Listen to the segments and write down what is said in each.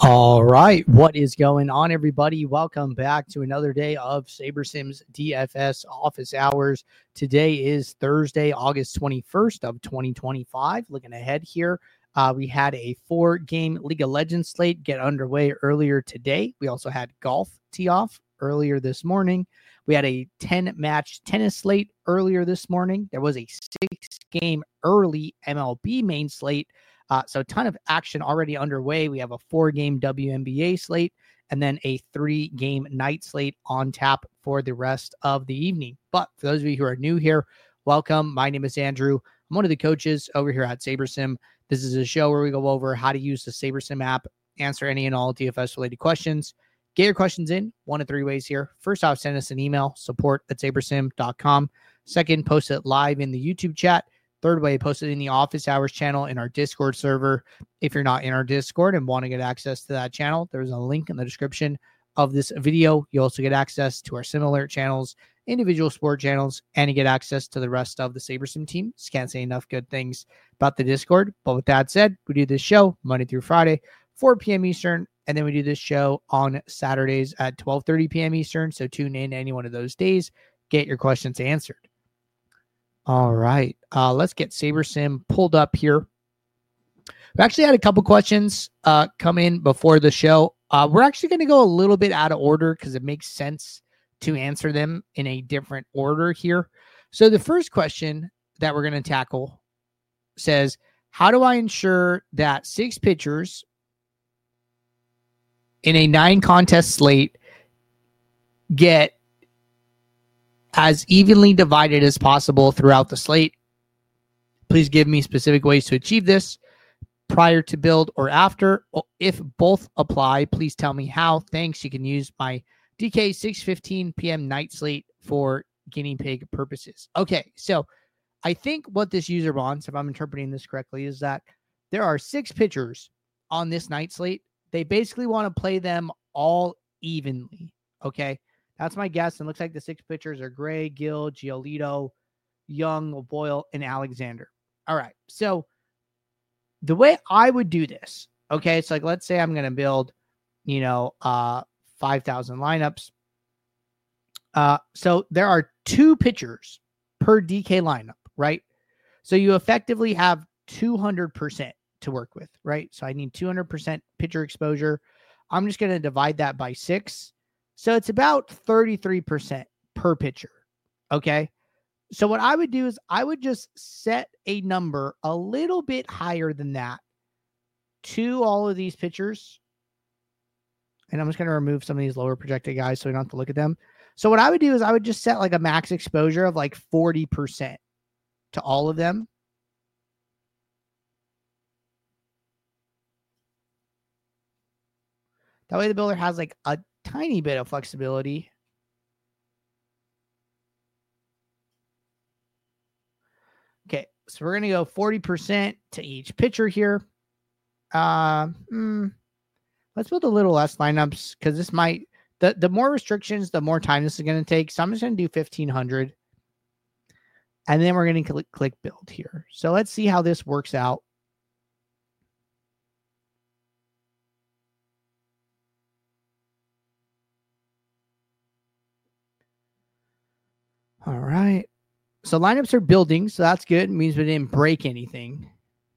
All right. What is going on, everybody? Welcome back to another day of SaberSims DFS office hours. Today is Thursday, August 21st of 2025. Looking ahead here, we had a 4-game League of Legends slate get underway earlier today. We also had golf tee off earlier this morning. We had a 10-match tennis slate earlier this morning. There was a 6-game early MLB main slate. So a ton of action already underway. We have a 4-game WNBA slate and then a 3-game night slate on tap for the rest of the evening. But for those of you who are new here, welcome. My name is Andrew. I'm one of the coaches over here at SaberSim. This is a show where we go over how to use the SaberSim app, answer any and all DFS related questions. Get your questions in one of 3 ways here. First off, send us an email, support@sabersim.com. Second, post it live in the YouTube chat. Third way, post it in the office hours channel in our Discord server. If you're not in our Discord and want to get access to that channel, there's a link in the description of this video. You also get access to our Sim Alert channels, individual sport channels, and you get access to the rest of the SaberSim team. Just can't say enough good things about the Discord. But with that said, we do this show Monday through Friday, 4 p.m. Eastern, and then we do this show on Saturdays at 12:30 p.m. Eastern. So tune in any one of those days, get your questions answered. All right, let's get SaberSim pulled up here. We actually had a couple questions come in before the show. We're actually going to go a little bit out of order because it makes sense to answer them in a different order here. So the first question that we're going to tackle says, how do I ensure that 6 pitchers in a 9-contest slate get as evenly divided as possible throughout the slate? Please give me specific ways to achieve this prior to build or after. If both apply, please tell me how. Thanks. You can use my DK 6:15 p.m. night slate for guinea pig purposes. Okay, so I think what this user wants, if I'm interpreting this correctly, is that there are 6 pitchers on this night slate. They basically want to play them all evenly. Okay. That's my guess. And looks like the 6 pitchers are Gray, Gill, Giolito, Young, Boyle, and Alexander. All right. So the way I would do this, okay, it's like, let's say I'm going to build, 5,000 lineups. So there are 2 pitchers per DK lineup, right? So you effectively have 200% to work with, right? So I need 200% pitcher exposure. I'm just going to divide that by 6. So it's about 33% per pitcher. Okay. So what I would do is I would just set a number a little bit higher than that to all of these pitchers. And I'm just going to remove some of these lower projected guys so we don't have to look at them. So what I would do is I would just set like a max exposure of like 40% to all of them. That way the builder has like a tiny bit of flexibility. Okay, so we're going to go 40% to each pitcher here. Let's build a little less lineups because this might, the more restrictions, the more time this is going to take. So I'm just going to do 1,500. And then we're going to click build here. So let's see how this works out. All right. So lineups are building, so that's good. It means we didn't break anything.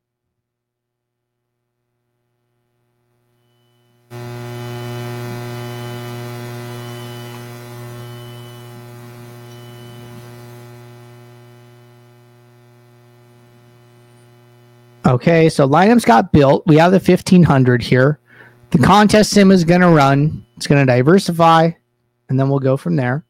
Okay, so lineups got built. We have the 1,500 here. The contest sim is going to run. It's going to diversify, and then we'll go from there.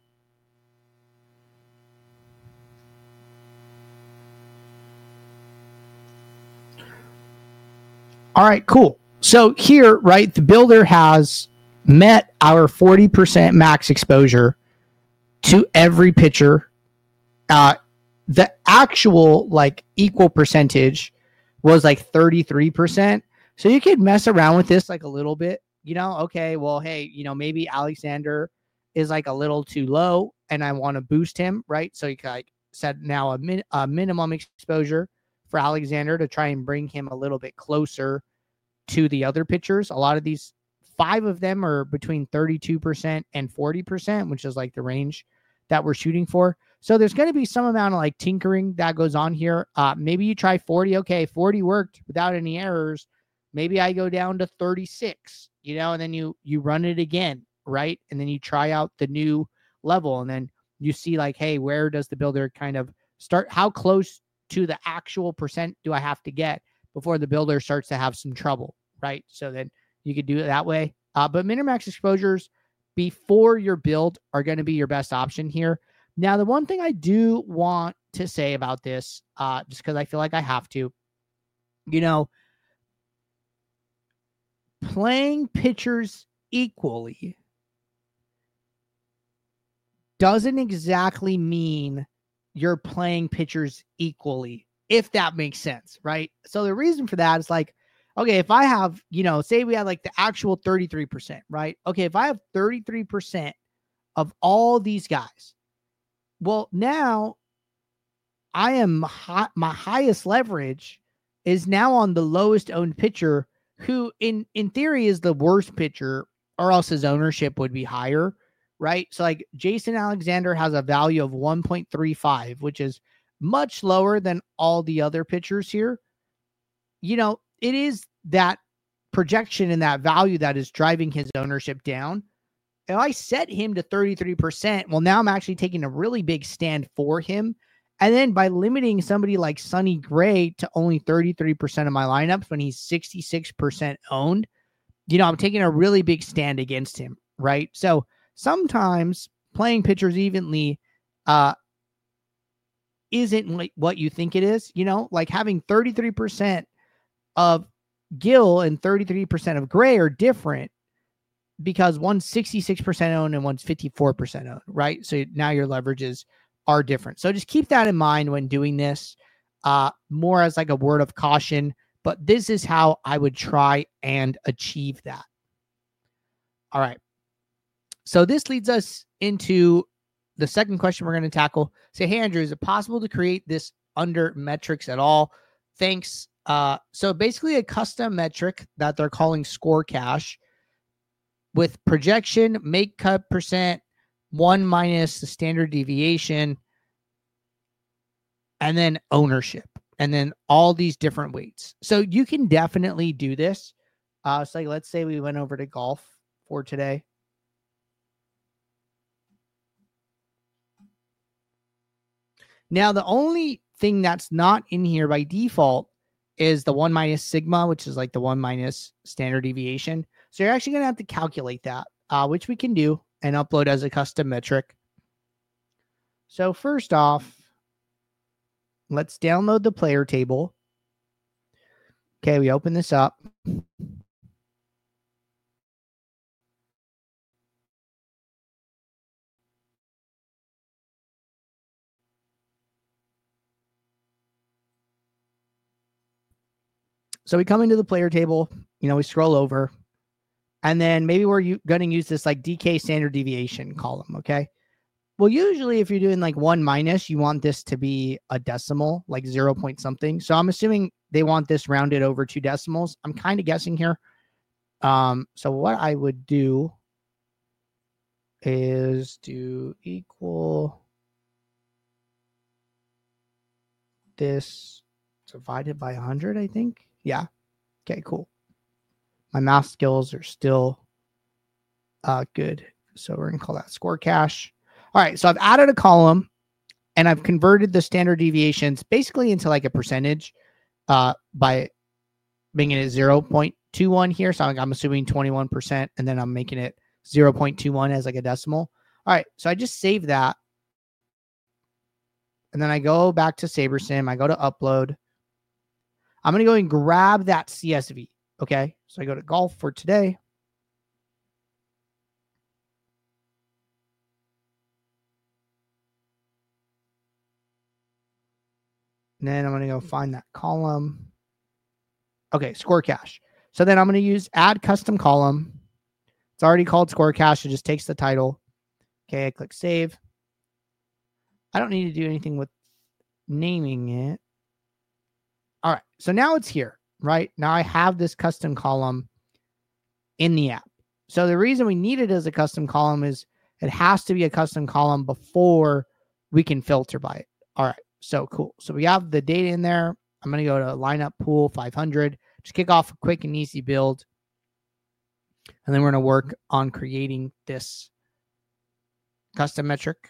All right, cool. So here, right, the builder has met our 40% max exposure to every pitcher. The actual like equal percentage was like 33%. So you could mess around with this like a little bit, okay, well, hey, maybe Alexander is like a little too low and I want to boost him, right? So you can like set now a minimum exposure for Alexander to try and bring him a little bit closer to the other pitchers. A lot of these 5 of them are between 32% and 40%, which is like the range that we're shooting for. So there's going to be some amount of like tinkering that goes on here. Maybe you try 40. Okay, 40 worked without any errors. Maybe I go down to 36, and then you run it again, right? And then you try out the new level, and then you see like, hey, where does the builder kind of start? How close to the actual percent do I have to get before the builder starts to have some trouble, right? So then you could do it that way. But min or max exposures before your build are going to be your best option here. Now, the one thing I do want to say about this, just because I feel like I have to, playing pitchers equally doesn't exactly mean you're playing pitchers equally, if that makes sense, right? So the reason for that is like, okay, if I have, say we had like the actual 33%, right? Okay, if I have 33% of all these guys, well, now I am my highest leverage is now on the lowest owned pitcher, who in theory is the worst pitcher, or else his ownership would be higher, right? So like Jason Alexander has a value of 1.35, which is much lower than all the other pitchers here. It is that projection and that value that is driving his ownership down. If I set him to 33%, well, now I'm actually taking a really big stand for him. And then by limiting somebody like Sonny Gray to only 33% of my lineups when he's 66% owned, I'm taking a really big stand against him, right? So sometimes playing pitchers evenly isn't what you think it is, like having 33% of Gil and 33% of Gray are different, because one's 66% owned and one's 54% owned, right? So now your leverages are different. So just keep that in mind when doing this, more as like a word of caution, but this is how I would try and achieve that. All right. So this leads us into the second question we're going to tackle. Say, hey, Andrew, is it possible to create this under metrics at all? Thanks. So basically a custom metric that they're calling Score Cash, with projection, make cut percent, 1 minus the standard deviation, and then ownership, and then all these different weights. So you can definitely do this. So like, let's say we went over to golf for today. Now, the only thing that's not in here by default is the 1 minus sigma, which is like the 1 minus standard deviation. So you're actually going to have to calculate that, which we can do and upload as a custom metric. So first off, let's download the player table. Okay, we open this up. So we come into the player table, we scroll over, and then maybe we're going to use this like DK standard deviation column, okay? Well, usually if you're doing like 1 minus, you want this to be a decimal, like 0 point something. So I'm assuming they want this rounded over 2 decimals. I'm kind of guessing here. So what I would do is to equal this divided by 100, I think. Yeah. Okay, cool. My math skills are still good. So we're going to call that Score Cash. All right. So I've added a column and I've converted the standard deviations basically into like a percentage by making it 0.21 here. So I'm assuming 21%, and then I'm making it 0.21 as like a decimal. All right. So I just save that. And then I go back to SaberSim. I go to upload. I'm going to go and grab that CSV. Okay. So I go to golf for today. And then I'm going to go find that column. Okay. Score Cash. So then I'm going to use add custom column. It's already called Score Cash. It just takes the title. Okay. I click save. I don't need to do anything with naming it. All right. So now it's here, right? Now I have this custom column in the app. So the reason we need it as a custom column is it has to be a custom column before we can filter by it. All right, so cool. So we have the data in there. I'm going to go to lineup pool 500. Just kick off a quick and easy build. And then we're going to work on creating this custom metric.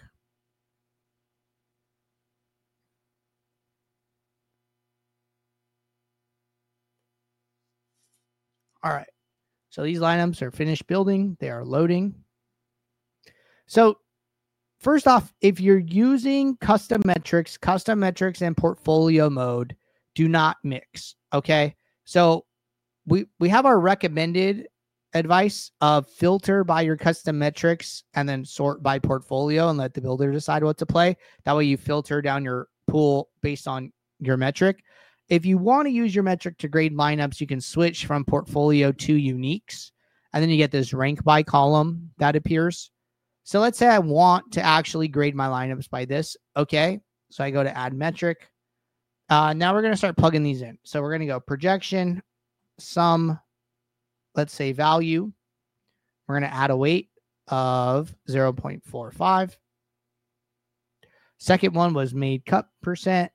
All right. So these lineups are finished building. They are loading. So first off, if you're using custom metrics and portfolio mode do not mix. Okay. So we have our recommended advice of filter by your custom metrics and then sort by portfolio and let the builder decide what to play. That way you filter down your pool based on your metric. If you want to use your metric to grade lineups, you can switch from portfolio to uniques, and then you get this rank by column that appears. So let's say I want to actually grade my lineups by this. Okay. So I go to add metric. Now we're going to start plugging these in. So we're going to go projection, sum, let's say value. We're going to add a weight of 0.45. Second one was made cut percent.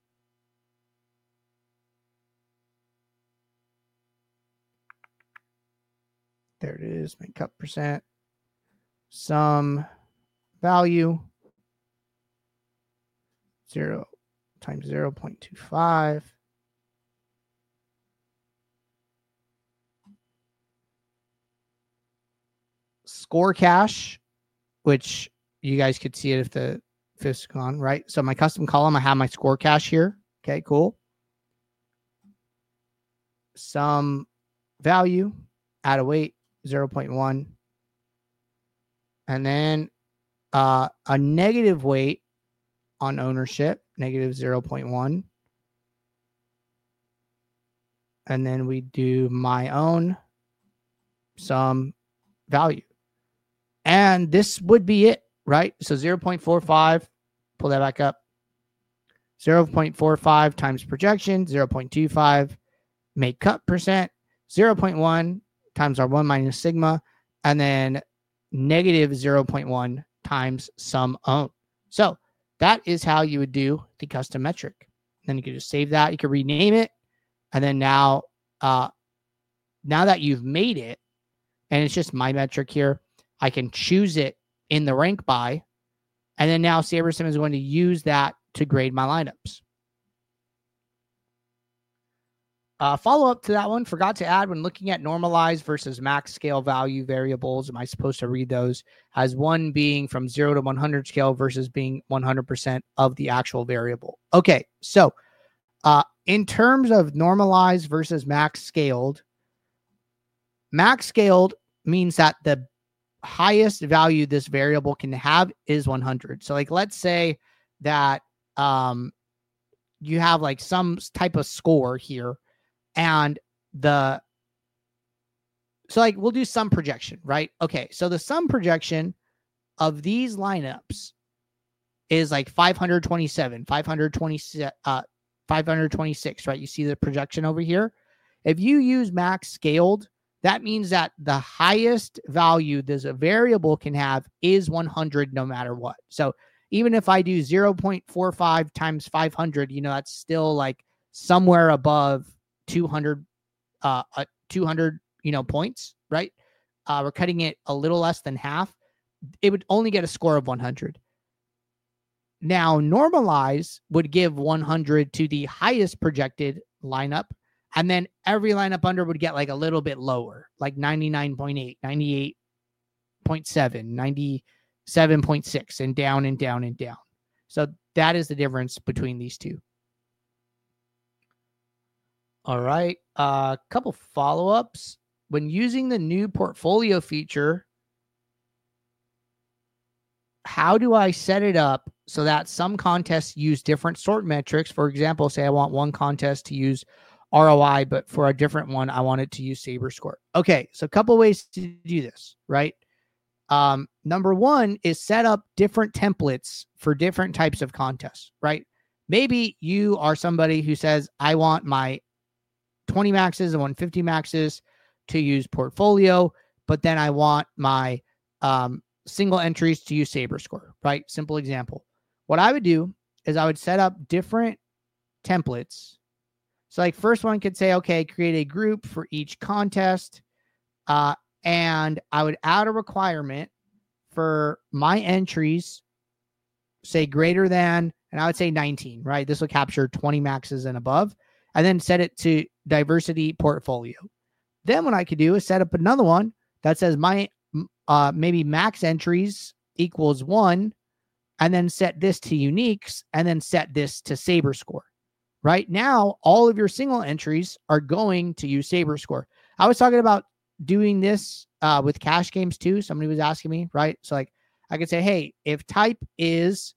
There it is, made cut percent. Sum value 0 times 0.25. Score cache, which you guys could see it if the fifth's gone, right? So my custom column, I have my score cache here. Okay, cool. Sum value, add a weight, 0.1. And then a negative weight on ownership, negative 0.1. And then we do my own sum value. And this would be it, right? So 0.45, pull that back up. 0.45 times projection, 0.25, make cut percent, 0.1 times our 1 minus sigma, and then negative 0.1 times sum own. So that is how you would do the custom metric. Then you can just save that. You can rename it. And then now that you've made it, and it's just my metric here, I can choose it in the rank by. And then now SaberSim is going to use that to grade my lineups. Follow up to that one, forgot to add when looking at normalized versus max scale value variables. Am I supposed to read those as one being from 0 to 100 scale versus being 100% of the actual variable? Okay, so in terms of normalized versus max scaled means that the highest value this variable can have is 100. So like, let's say that you have like some type of score here, and so like we'll do some projection, right? Okay, so the sum projection of these lineups is like 527, 526, right? You see the projection over here. If you use max scaled, that means that the highest value this variable can have is 100 no matter what. So even if I do 0.45 times 500, that's still like somewhere above 200, 200, points, right? We're cutting it a little less than half. It would only get a score of 100. Now, normalize would give 100 to the highest projected lineup, and then every lineup under would get like a little bit lower, like 99.8, 98.7, 97.6, and down and down and down. So that is the difference between these two. All right. A couple follow-ups. When using the new portfolio feature, how do I set it up so that some contests use different sort metrics? For example, say I want one contest to use ROI, but for a different one, I want it to use SaberScore. Okay, so a couple ways to do this, right? Number one is set up different templates for different types of contests, right? Maybe you are somebody who says, I want my 20 maxes and 150 maxes to use portfolio, but then I want my single entries to use SaberScore, right? Simple example. What I would do is I would set up different templates. So like first one could say, okay, create a group for each contest. And I would add a requirement for my entries, say greater than, and I would say 19, right? This will capture 20 maxes and above, and then set it to diversity portfolio. Then what I could do is set up another one that says my maybe max entries equals 1, and then set this to uniques, and then set this to SaberScore. Right now, all of your single entries are going to use SaberScore. I was talking about doing this with cash games too. Somebody was asking me, right? So like I could say, hey, if type is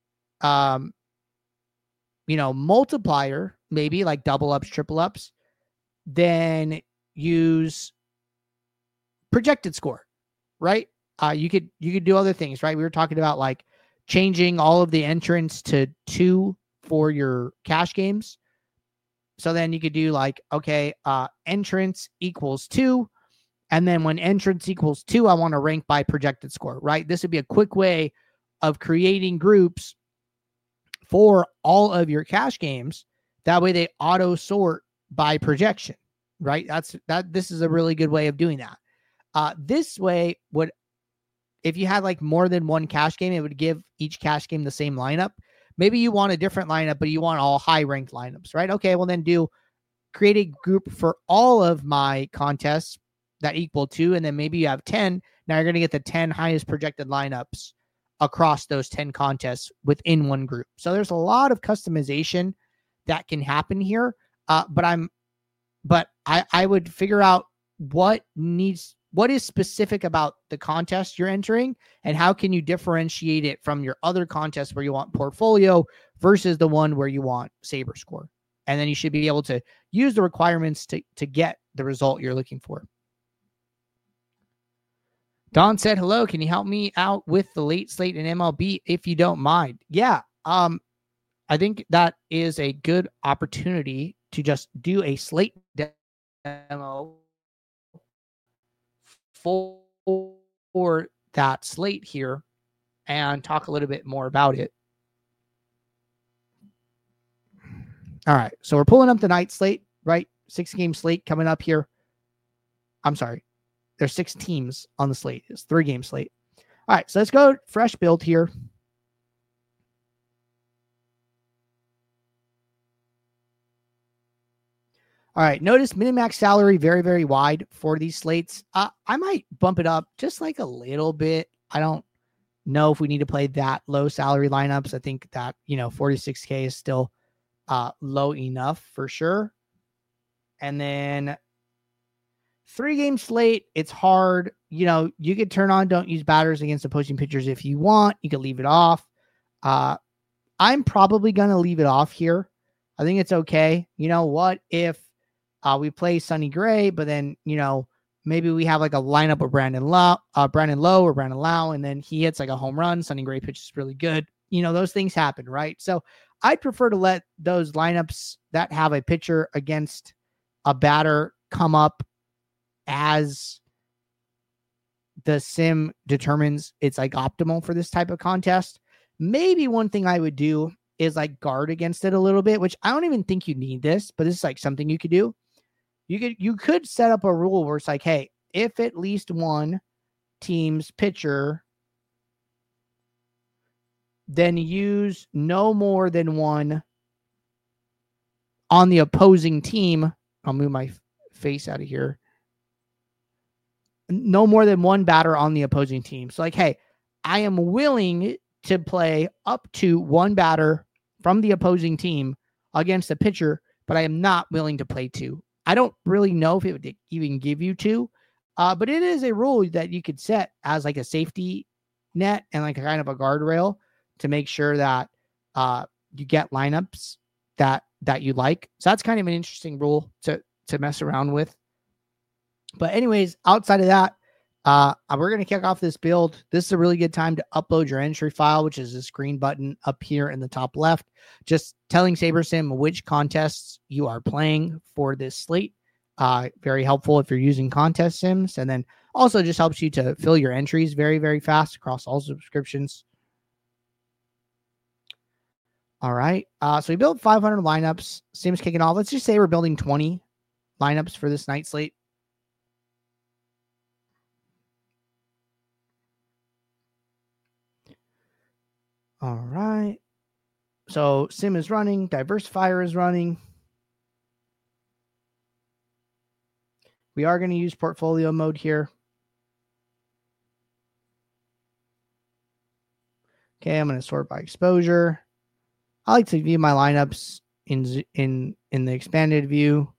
multiplier, maybe like double ups, triple ups, then use projected score, right? You could do other things, right? We were talking about like changing all of the entrants to 2 for your cash games. So then you could do like, okay, entrance equals 2. And then when entrance equals 2, I want to rank by projected score, right? This would be a quick way of creating groups for all of your cash games. That way they auto sort by projection, right? This is a really good way of doing that. This way would, if you had like more than one cash game, it would give each cash game the same lineup. Maybe you want a different lineup, but you want all high ranked lineups, right? Okay, well then create a group for all of my contests that equal 2, and then maybe you have 10. Now you're going to get the 10 highest projected lineups across those 10 contests within one group. So there's a lot of customization that can happen here. But I would figure out what is specific about the contest you're entering, and how can you differentiate it from your other contests where you want portfolio versus the one where you want SaberScore. And then you should be able to use the requirements to get the result you're looking for. Don said, hello, can you help me out with the late slate in MLB if you don't mind? Yeah, I think that is a good opportunity to just do a slate demo for that slate here and talk a little bit more about it. All right, so we're pulling up the night slate, right? 6-game slate coming up here. I'm sorry. There's 6 teams on the slate. It's 3-game slate. All right, so let's go fresh build here. All right, notice minimax salary very, very wide for these slates. I might bump it up just like a little bit. I don't know if we need to play that low salary lineups. I think that, 46K is still low enough for sure. And then 3-game slate, it's hard. You could turn on don't use batters against opposing pitchers if you want. You could leave it off. I'm probably going to leave it off here. I think it's okay. What if we play Sonny Gray, but then, maybe we have like a lineup of Brandon Lowe or Brandon Lowe, and then he hits like a home run. Sonny Gray pitches really good. Those things happen, right? So I'd prefer to let those lineups that have a pitcher against a batter come up as the sim determines it's like optimal for this type of contest. Maybe one thing I would do is like guard against it a little bit, which I don't even think you need this, but this is like something you could do. You could set up a rule where it's like, hey, if at least one team's pitcher, then use no more than one on the opposing team. I'll move my face out of here. No more than one batter on the opposing team. So like, hey, I am willing to play up to one batter from the opposing team against a pitcher, but I am not willing to play 2. I don't really know if it would even give you 2, but it is a rule that you could set as like a safety net and like a kind of a guardrail to make sure that you get lineups that you like. So that's kind of an interesting rule to mess around with. But anyways, outside of that, we're going to kick off this build. This is a really good time to upload your entry file, which is this green button up here in the top left, just telling SaberSim which contests you are playing for this slate. Very helpful if you're using contest sims, and then also just helps you to fill your entries very, very fast across all subscriptions. All right. So we built 500 lineups. Sims kicking off. Let's just say we're building 20 lineups for this night slate. All right. So sim is running. Diversifier is running. We are going to use portfolio mode here. Okay, I'm going to sort by exposure. I like to view my lineups in the expanded view.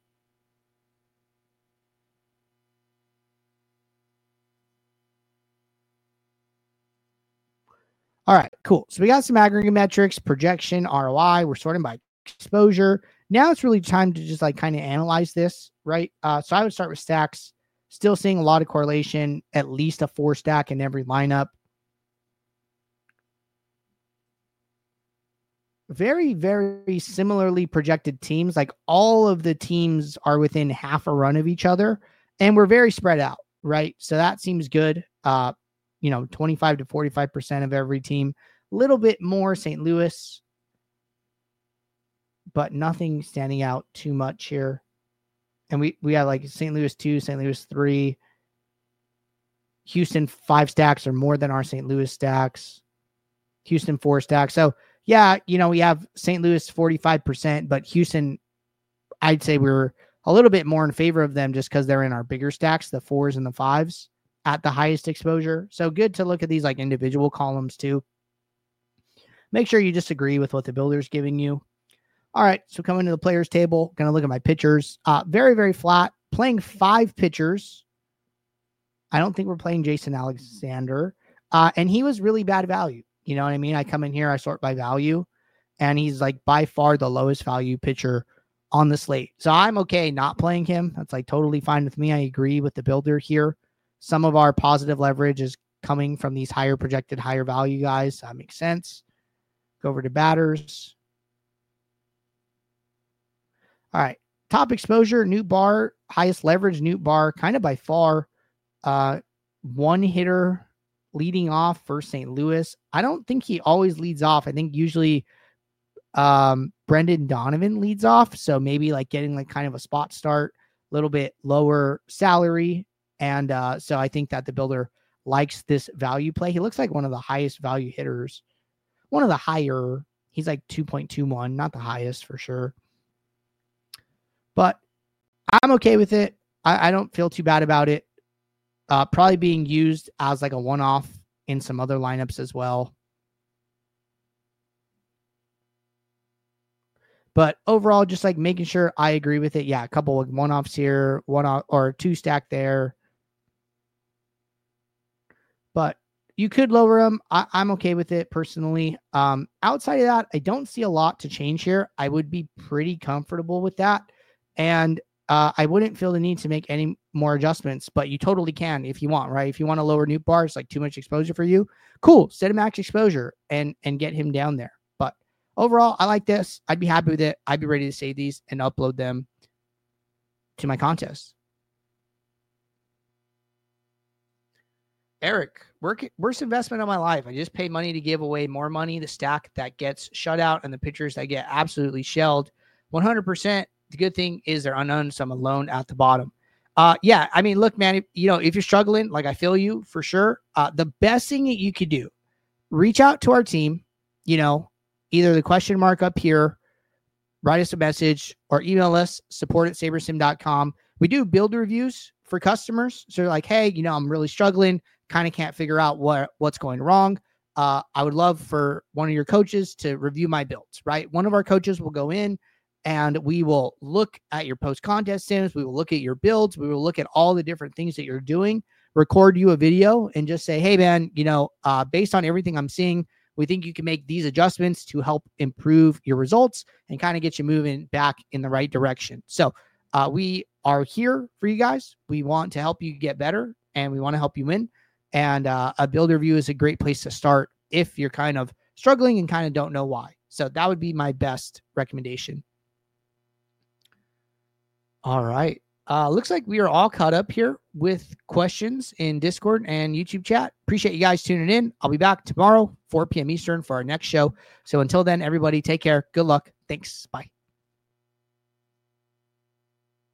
All right, cool. So we got some aggregate metrics, projection, ROI. We're sorting by exposure. Now it's really time to just like kind of analyze this, right? So I would start with stacks. Still seeing a lot of correlation, at least a 4 stack in every lineup. Very, very similarly projected teams. Like all of the teams are within half a run of each other, and we're very spread out, right? So that seems good. 25 to 45% of every team. A little bit more St. Louis, but nothing standing out too much here. And we have like St. Louis 2, St. Louis 3. Houston 5 stacks are more than our St. Louis stacks. Houston 4 stacks. So yeah, we have St. Louis 45%, but Houston, I'd say we're a little bit more in favor of them just because they're in our bigger stacks, the 4s and the 5s at the highest exposure. So good to look at these like individual columns too. Make sure you just agree with what the builder's giving you. All right, so coming to the players table, going to look at my pitchers. Very, very flat. Playing 5 pitchers. I don't think we're playing Jason Alexander. And he was really bad value. You know what I mean? I come in here, I sort by value, and he's like by far the lowest value pitcher on the slate. So I'm okay not playing him. That's like totally fine with me. I agree with the builder here. Some of our positive leverage is coming from these higher projected, higher value guys. That makes sense. Go over to batters. All right. Top exposure, Nootbaar, highest leverage, Nootbaar, kind of by far. One hitter leading off for St. Louis. I don't think he always leads off. I think usually Brendan Donovan leads off. So maybe like getting like kind of a spot start, a little bit lower salary. And so I think that the builder likes this value play. He looks like one of the highest value hitters. One of the higher. He's like 2.21, not the highest for sure. But I'm okay with it. I don't feel too bad about it. Probably being used as like a one-off in some other lineups as well. But overall, just like making sure I agree with it. Yeah, a couple of one-offs here, one-off or 2 stack there. But you could lower them. I'm okay with it personally. Outside of that, I don't see a lot to change here. I would be pretty comfortable with that. And I wouldn't feel the need to make any more adjustments, but you totally can if you want, right? If you want to lower Nootbaar, it's like too much exposure for you. Cool. Set a max exposure and get him down there. But overall, I like this. I'd be happy with it. I'd be ready to save these and upload them to my contest. Eric, worst investment of my life. I just paid money to give away more money. The stack that gets shut out and the pitchers that get absolutely shelled. 100%. The good thing is they're unknown, so I'm alone at the bottom. Yeah, I mean, look, man, if you're struggling, like I feel you for sure. The best thing that you could do, reach out to our team, either the question mark up here, write us a message, or email us, support@sabersim.com. We do build reviews for customers. So you're like, hey, I'm really struggling, kind of can't figure out what's going wrong. I would love for one of your coaches to review my builds, right? One of our coaches will go in, and we will look at your post-contest sims. We will look at your builds. We will look at all the different things that you're doing, record you a video, and just say, hey, man, based on everything I'm seeing, we think you can make these adjustments to help improve your results and kind of get you moving back in the right direction. So we are here for you guys. We want to help you get better, and we want to help you win. And a build review is a great place to start if you're kind of struggling and kind of don't know why. So that would be my best recommendation. All right. Looks like we are all caught up here with questions in Discord and YouTube chat. Appreciate you guys tuning in. I'll be back tomorrow, 4 p.m. Eastern for our next show. So until then, everybody take care. Good luck. Thanks. Bye.